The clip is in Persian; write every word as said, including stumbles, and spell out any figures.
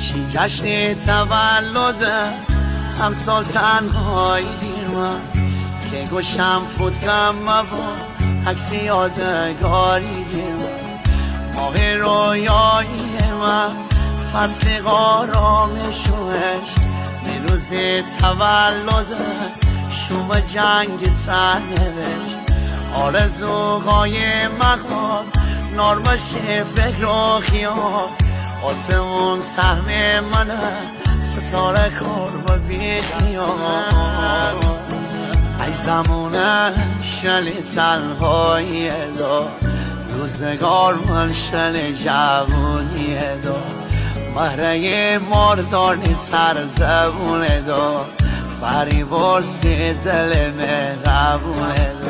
جشن تولد همسال تنهایی دیر من که گوشم فوتکم و عکس یادگاری گیر من ماه رویایی من فصل قارامشوش روز تولد شوم جنگ سر نوشت آرزوهای مخواد نارمشه فکر و خیال آسمون سهم منه ستاره کار و بیخیال ای زمونه شل تنهایی دار روزگار من شل جوونی دار مهره ماردانی سر زبونه دار فریبرز دل مهربونه دار